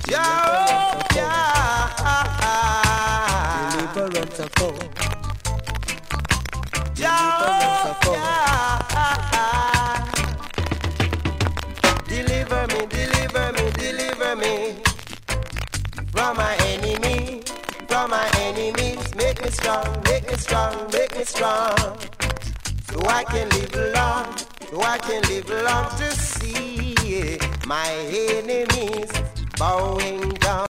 Deliverance of hope. Deliver me, deliver me, deliver me from my enemy, from my enemies. Make me strong, make me strong, make me strong, so I can live long, so I can live long to see my enemies bowing down.